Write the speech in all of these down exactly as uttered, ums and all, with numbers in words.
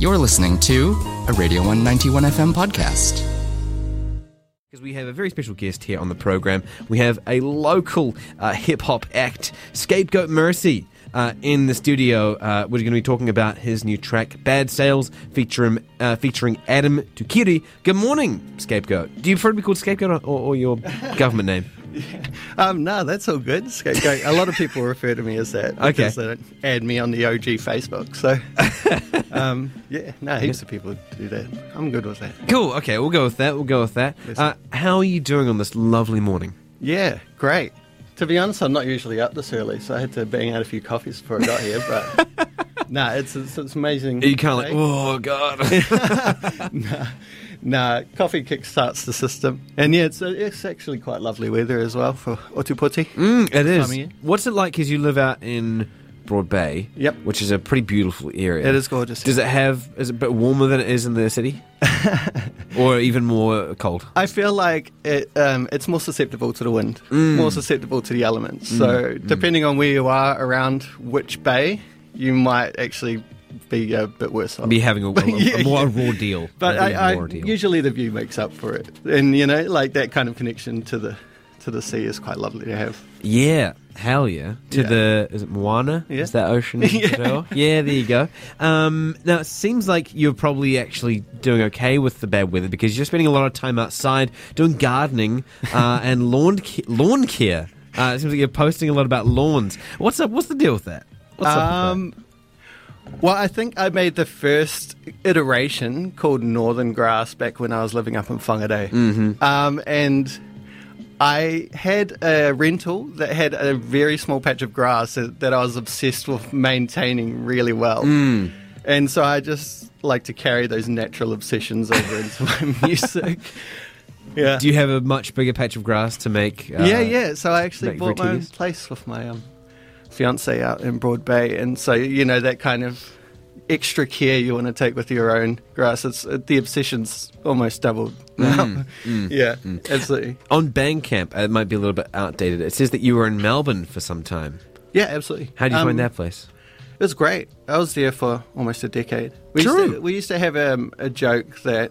You're listening to a Radio one ninety-one F M podcast. Because we have a very special guest here on the program. We have a local uh, hip-hop act, Scapegoat Mercy, uh, in the studio. Uh, we're going to be talking about his new track, Bad Sales, featuring, uh, featuring Adam Tukiri. Good morning, Scapegoat. Do you prefer to be called Scapegoat or, or your government name? Yeah. Um, no, that's all good. Scapegoat. A lot of people refer to me as that okay. because they don't add me on the O G Facebook. So, um, yeah, no, heaps of people do that. I'm good with that. Cool. Okay, we'll go with that. We'll go with that. Uh, how are you doing on this lovely morning? Yeah, great. To be honest, I'm not usually up this early, so I had to bang out a few coffees before I got here. But no, it's, it's it's amazing. Are you kind of like, oh god? no. Nah, coffee kick-starts the system. And yeah, it's uh, it's actually quite lovely weather as well for Ōtepoti. Mm, it is. What's it like because you live out in Broad Bay? Yep. Which is a pretty beautiful area. It is gorgeous. Does it have, is it a bit warmer than it is in the city? Or even more cold? I feel like it, um, it's more susceptible to the wind, mm. more susceptible to the elements. Mm. So depending mm. on where you are around which bay, you might actually be a bit worse off. Be having a, a, yeah, a more yeah. raw deal. But I, I, raw deal. usually the view makes up for it. And, you know, like that kind of connection to the to the sea is quite lovely to have. Yeah, hell yeah. To yeah. the, is it Moana? Yeah. Is that ocean? yeah. yeah, there you go. Um, now, it seems like you're probably actually doing okay with the bad weather because you're spending a lot of time outside doing gardening uh, and lawn, ca- lawn care. Uh, it seems like you're posting a lot about lawns. What's up? What's the deal with that? What's um, up with that? Well, I think I made the first iteration called Northern Grass back when I was living up in Whangarei. Mm-hmm. Um, and I had a rental that had a very small patch of grass that, that I was obsessed with maintaining really well. Mm. And so I just like to carry those natural obsessions over into my music. Yeah. Do you have a much bigger patch of grass to make? Uh, yeah, yeah. So I actually bought my own routines? place with my um, fiance out in Broad Bay, and so you know that kind of extra care you want to take with your own grass. It's uh, the obsession's almost doubled now. Mm, mm, yeah, mm. absolutely. On Bandcamp, it might be a little bit outdated. It says that you were in Melbourne for some time. Yeah, absolutely. How did you um, find that place? It was great. I was there for almost a decade. We True. Used to, we used to have um, a joke that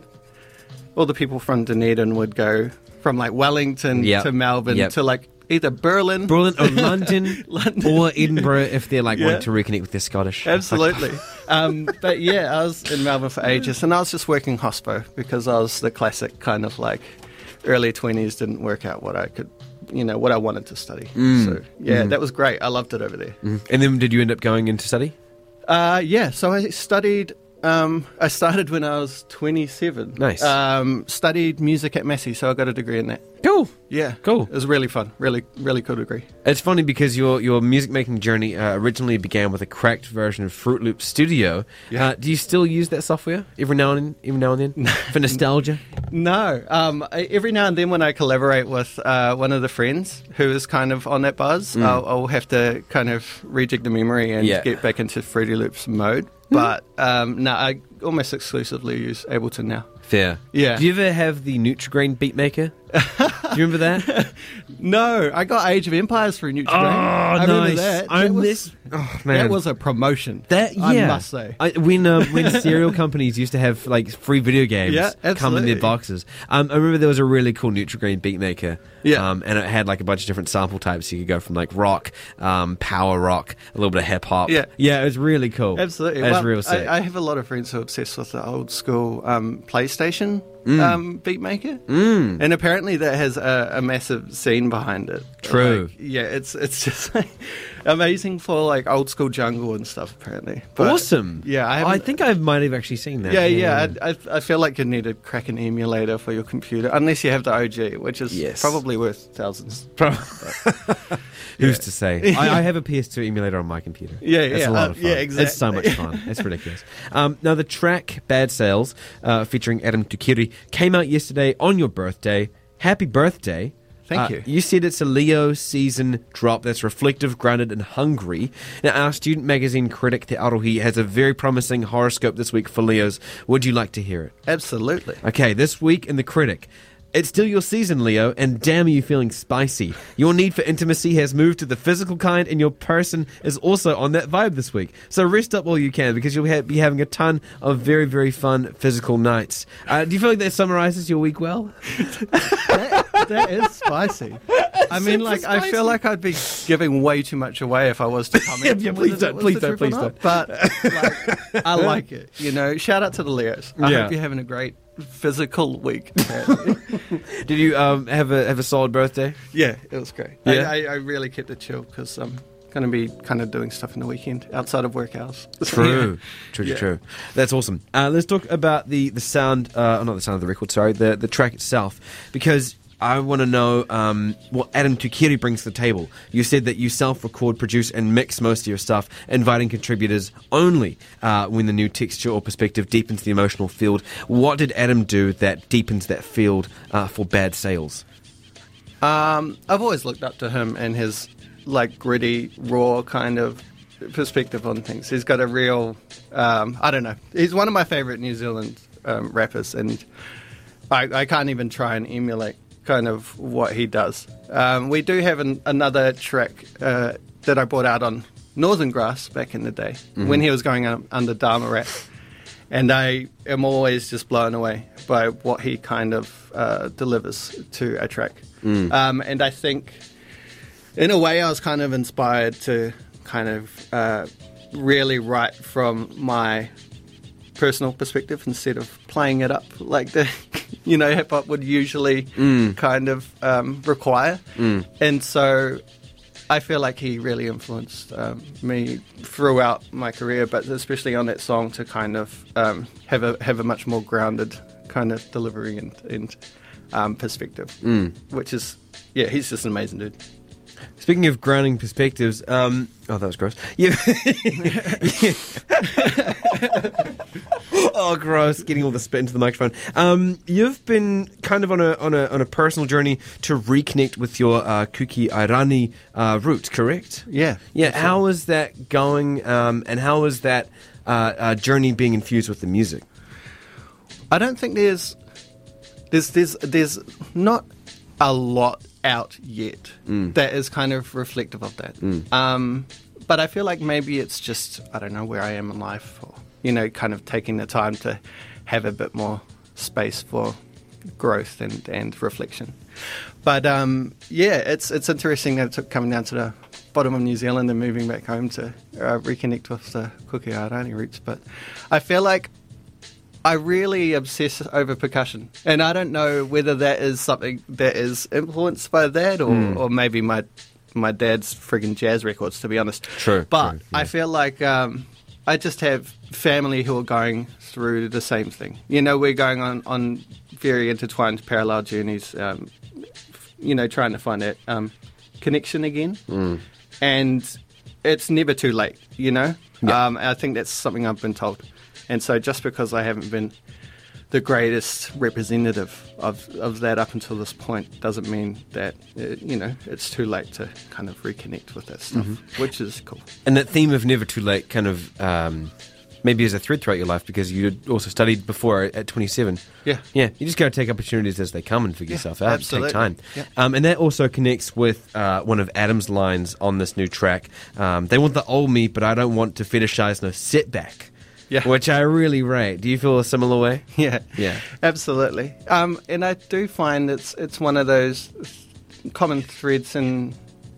all the people from Dunedin would go from like Wellington yep. to Melbourne yep. to like either Berlin, Berlin or London, London. or Edinburgh if they're like Yeah. wanting to reconnect with their Scottish. Absolutely. um, but yeah, I was in Melbourne for ages, and I was just working hospo because I was the classic kind of like early twenties, didn't work out what I could, you know, what I wanted to study. Mm. So yeah, Mm. that was great. I loved it over there. Mm. And then did you end up going into study? Uh, yeah, so I studied. Um, I started when I was twenty-seven. Nice. Um, studied music at Massey, so I got a degree in that. Cool. Yeah. Cool. It was really fun. Really, really cool degree. It's funny because your your music making journey uh, originally began with a cracked version of Fruit Loop Studio. Yeah. Uh, do you still use that software every now and every now and then for nostalgia? No. Um, I, every now and then when I collaborate with uh, one of the friends who is kind of on that buzz, Mm. I'll, I'll have to kind of rejig the memory and Yeah. get back into Fruity Loops mode. But um, no, I almost exclusively use Ableton now. Fair. Yeah. Do you ever have the Nutrigrain Beatmaker? Do you remember that? No, I got Age of Empires for Nutrigrain. Oh, I remember nice. that. I that was, miss. Oh man, that was a promotion. That yeah, I must say. I, when uh, when cereal companies used to have like free video games Yeah, come in absolutely. their boxes, um, I remember there was a really cool Nutrigrain Beatmaker. Yeah. um, and it had like a bunch of different sample types. You could go from like rock, um, power rock, a little bit of hip hop. Yeah. yeah, it was really cool. Absolutely. it was Well, real sick. I, I have a lot of friends who are obsessed with the old school um, PlayStation Mm. um, Beatmaker. Mm. And apparently that has a, a massive scene behind it. True. Like, yeah, it's it's just like amazing for like old school jungle and stuff apparently. But, awesome. Yeah, I, I haven't- think I might have actually seen that. Yeah, yeah. I, I, I feel like you need to crack an emulator for your computer, unless you have the O G, which is Yes. probably worth thousands. Who's to say? I, I have a P S two emulator on my computer. Yeah, it's yeah, a lot uh, of fun. yeah, It's so much exactly. fun. It's ridiculous. Um, now, the track Bad Sales, uh, featuring Adam Tukiri, came out yesterday on your birthday. Happy birthday. Thank Uh, you. You said it's a Leo season drop that's reflective, grounded, and hungry. Now, our student magazine critic, Te Arohi, has a very promising horoscope this week for Leos. Would you like to hear it? Absolutely. Okay, this week in the critic, It's still your season, Leo, and damn are you feeling spicy. Your need for intimacy has moved to the physical kind, and your person is also on that vibe this week. So rest up while you can, because you'll ha- be having a ton of very, very fun physical nights. Uh, do you feel like that summarizes your week well? that, that is spicy. I mean, like, spicy. I feel like I'd be giving way too much away if I was to comment. yeah, please don't, please don't, please don't. But like, I like it. You know, shout out to the Leos. I yeah. hope you're having a great physical week. Did you um, have a have a solid birthday? Yeah, it was great. Yeah? I, I, I really kept it chill because I'm going to be kind of doing stuff in the weekend outside of work hours. True, true, yeah. true. That's awesome. Uh, let's talk about the the sound, uh, not the sound of the record. Sorry, the the track itself, because I want to know um, what Adam Tukiri brings to the table. You said that you self-record, produce, and mix most of your stuff, inviting contributors only uh, when the new texture or perspective deepens the emotional field. What did Adam do that deepens that field uh, for Bad Sales? Um, I've always looked up to him and his like gritty, raw kind of perspective on things. He's got a real, um, I don't know. He's one of my favourite New Zealand um, rappers, and I, I can't even try and emulate kind of what he does. Um, we do have an, another track uh, that I brought out on Northern Grass back in the day mm-hmm. when he was going un- under Dharma Rap, and I am always just blown away by what he kind of uh, delivers to a track. Mm. Um, and I think, in a way, I was kind of inspired to kind of uh, really write from my personal perspective instead of playing it up like the you know hip hop would usually mm. kind of um, require. Mm. And so I feel like he really influenced um, me throughout my career, but especially on that song to kind of um, have a have a much more grounded kind of delivery and, and um, perspective, mm. which is yeah, he's just an amazing dude. Speaking of grounding perspectives, um, oh, that was gross. Yeah. Oh, gross! Getting all the spit into the microphone. Um, you've been kind of on a on a on a personal journey to reconnect with your uh, Kuki Airani uh, roots, correct? Yeah. Yeah. How is that going? Um, and how is that uh, uh, journey being infused with the music? I don't think there's there's there's there's not a lot out yet mm. that is kind of reflective of that. Mm. Um, but I feel like maybe it's just, I don't know, where I am in life, or, you know, kind of taking the time to have a bit more space for growth and, and reflection. But um, yeah, it's it's interesting that it took coming down to the bottom of New Zealand and moving back home to uh, reconnect with the Kuki Airani roots. But I feel like I really obsess over percussion, and I don't know whether that is something that is influenced by that, or, mm. or maybe my my dad's friggin' jazz records, to be honest. True. But true, yeah. I feel like um, I just have family who are going through the same thing. You know, we're going on, on very intertwined parallel journeys, um, you know, trying to find that um, connection again. Mm. And it's never too late, you know? Yeah. Um, I think that's something I've been told. And so just because I haven't been the greatest representative of, of that up until this point doesn't mean that, it, you know, it's too late to kind of reconnect with that stuff, mm-hmm. which is cool. And that theme of never too late kind of um, maybe is a thread throughout your life, because you also studied before at twenty-seven. Yeah. Yeah, you just got to take opportunities as they come and figure yeah, yourself out. Absolutely. Take time. Yeah. Um, and that also connects with uh, one of Adam's lines on this new track. Um, they want the old me, but I don't want to fetishize no setback. Yeah. Which I really rate. Do you feel a similar way? Yeah, yeah, absolutely. Um, and I do find it's it's one of those common threads in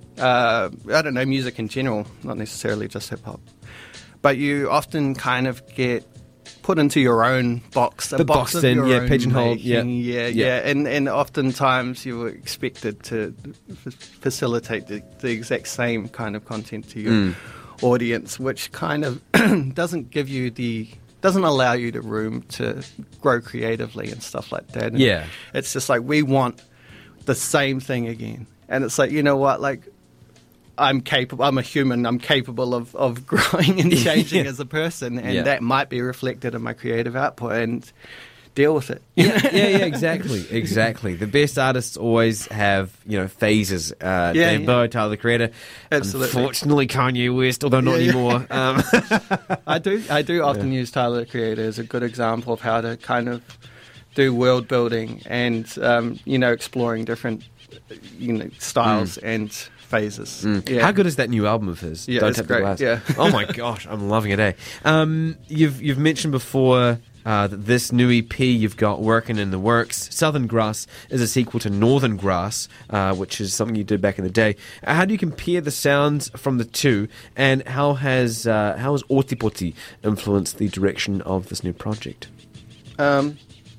uh, I don't know, music in general, not necessarily just hip hop. But you often kind of get put into your own box, a the box box of in, your yeah, own pigeonholed, yeah. yeah, yeah, yeah, and and oftentimes you were expected to f- facilitate the, the exact same kind of content to your mm. audience, which kind of doesn't give you the doesn't allow you the room to grow creatively and stuff like that. And yeah, it's just like we want the same thing again, and it's like, you know what, like I'm capable. I'm a human. I'm capable of, of growing and changing yeah. as a person, and yeah. that might be reflected in my creative output. And deal with it. Yeah, yeah, yeah, exactly, exactly. The best artists always have, you know, phases. Uh, yeah, Dave yeah. Bowie, Tyler, the Creator. Absolutely. Unfortunately, Kanye West, although not yeah, anymore. Yeah. Um, I do, I do often yeah. use Tyler, the Creator, as a good example of how to kind of do world building and um, you know exploring different you know styles mm. and phases. Mm. Yeah. How good is that new album of his? Yeah, Don't it's Tap great. the Glass. Yeah. Oh my gosh, I'm loving it. Eh? Um, you've you've mentioned before. Uh, that this new E P you've got working in the works. Southern Grass is a sequel to Northern Grass, uh, which is something you did back in the day. Uh, how do you compare the sounds from the two, and how has uh, how has Otipoti influenced the direction of this new project? Um,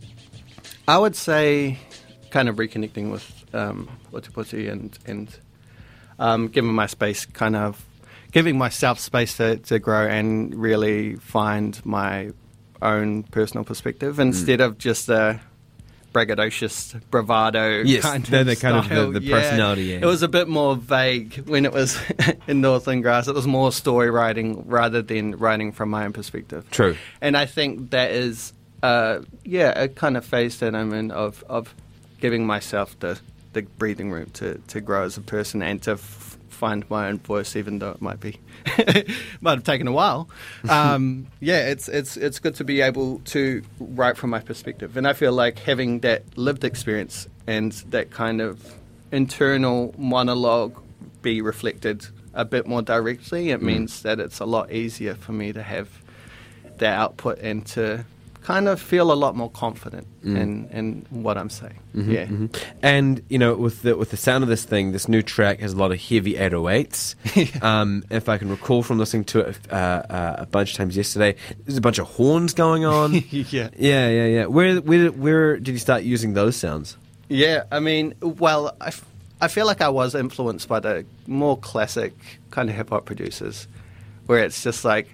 I would say kind of reconnecting with um, Otipoti and, and um, giving my space, kind of giving myself space to, to grow and really find my own personal perspective instead mm. of just a braggadocious bravado yes, kind of they're the kind style. of the, the yeah. personality. Yeah. It was a bit more vague when it was in Northern Grass. It was more story writing rather than writing from my own perspective. True. And I think that is, uh, yeah, a kind of phase that I'm in of, of giving myself the, the breathing room to, to grow as a person and to f- find my own voice, even though it might be might have taken a while. Um, yeah, it's it's it's good to be able to write from my perspective, and I feel like having that lived experience and that kind of internal monologue be reflected a bit more directly, it mm. means that it's a lot easier for me to have that output and to kind of feel a lot more confident mm. in, in what I'm saying. Mm-hmm, yeah. Mm-hmm. And, you know, with the with the sound of this thing, this new track has a lot of heavy eight oh eights. um, if I can recall from listening to it uh, uh, a bunch of times yesterday, there's a bunch of horns going on. yeah. Yeah, yeah, yeah. Where, where, where did you start using those sounds? Yeah, I mean, well, I, f- I feel like I was influenced by the more classic kind of hip-hop producers, where it's just like,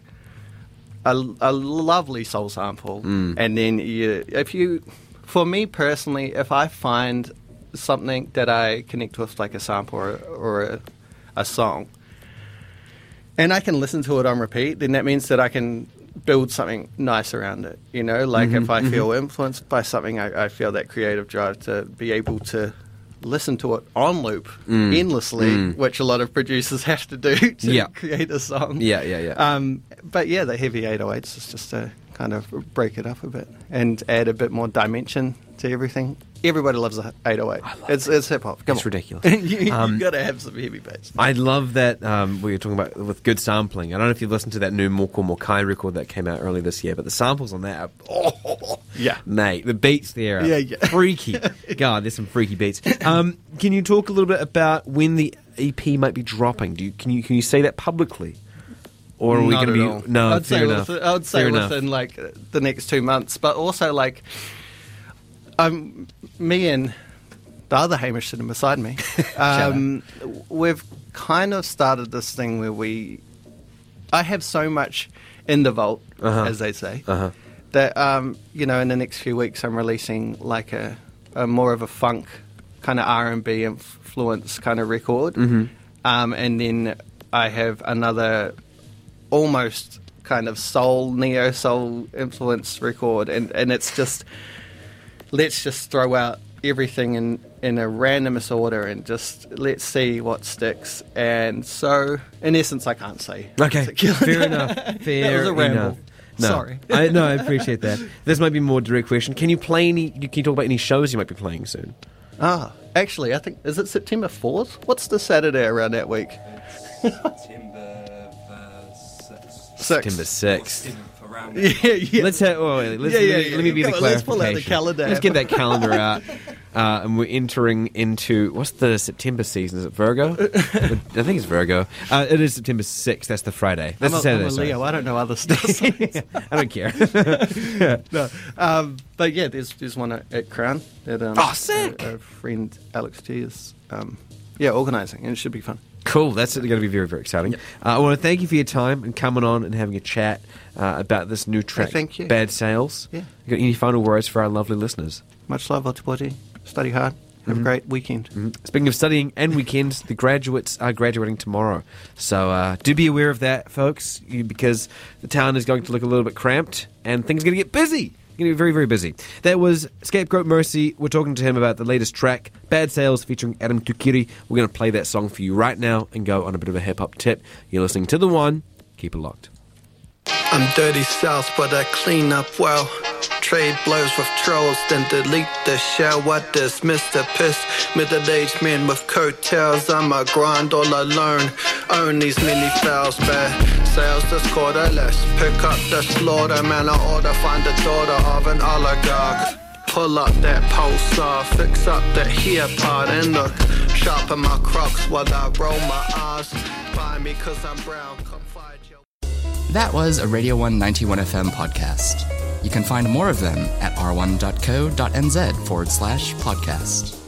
A, a lovely soul sample, mm. and then you, if you, for me personally, if I find something that I connect with, like a sample or, or a, a song, and I can listen to it on repeat, then that means that I can build something nice around it. You know, like mm-hmm, if I mm-hmm. feel influenced by something, I, I feel that creative drive to be able to listen to it on loop mm. endlessly, mm. which a lot of producers have to do to yeah. create a song. Yeah, yeah, yeah. Um, but yeah, the heavy eight oh eights is just to kind of break it up a bit and add a bit more dimension to everything. Everybody loves a eight oh eight. It's it's hip hop. It's ridiculous. you um, you got to have some heavy bass. I love that um, we were talking about with good sampling. I don't know if you've listened to that new Moko Mokai record that came out earlier this year, but the samples on that are, oh, yeah, mate, the beats there are yeah, yeah. freaky. God, there's some freaky beats. Um, can you talk a little bit about when the E P might be dropping? Do you can you can you say that publicly? Or are we going to be all. no? I'd fair say enough. Within, I would say fair within enough. like the next two months, but also like, um, me and the other Hamish sitting beside me, um, we've kind of started this thing where we, I have so much in the vault, uh-huh. as they say, uh-huh. that um, you know, in the next few weeks, I'm releasing like a, a more of a funk kind of R and B influence kind of record, mm-hmm. um, and then I have another almost kind of soul, neo soul influence record, and, and it's just, let's just throw out everything in, in a randomous order and just let's see what sticks. And so, in essence, I can't say. Okay, fair enough. Fair that was a ramble. enough. No, Sorry. I, no, I appreciate that. This might be a more direct question. Can you play any? Can you talk about any shows you might be playing soon? Ah, actually, I think, is it September fourth? What's the Saturday around that week? September sixth. Yeah, yeah. Let's have. Oh, wait, let's, Yeah, yeah, let, yeah. let me be Come the on, clarification. let's pull out the calendar. Let's get that calendar out. Uh, and we're entering into what's the September season? Is it Virgo? I think it's Virgo. Uh, it is September sixth. That's the Friday. That's I'm the a, Saturday. I'm a sorry. Leo. I don't know other stuff. I don't care. no, um, but yeah, there's there's one at, at Crown that um, oh, sick. A, a friend Alex T is um, yeah organising, and it should be fun. Cool. That's going to be very, very exciting. Yep. Uh, I want to thank you for your time and coming on and having a chat uh, about this new track, Hey, thank you. Bad Sales. Yeah. You got any final words for our lovely listeners? Much love, Otipoti. Study hard. Have Mm-hmm. a great weekend. Mm-hmm. Speaking of studying and weekends, the graduates are graduating tomorrow. So uh, do be aware of that, folks, you, because the town is going to look a little bit cramped and things are going to get busy. Going to be very, very busy. That was Scapegoat Mercy. We're talking to him about the latest track, Bad Sales, featuring Adam Tukiri. We're going to play that song for you right now and go on a bit of a hip-hop tip. You're listening to The One. Keep it locked. I'm dirty south, but I clean up well. trade blows with trolls, then delete the shell. What this Mister Piss? Middle-aged men with coattails. I'm a grind all alone. Own these milli fails, bad sales this quarter. Let's pick up the slaughter, man. I order, find the daughter of an oligarch. Pull up that pulsar, fix up that here part, and look, sharpen my crocs while I roll my eyes. Buy me cause I'm brown, come find your... That was a Radio one ninety-one F M podcast. You can find more of them at r one dot co dot n z forward slash podcast.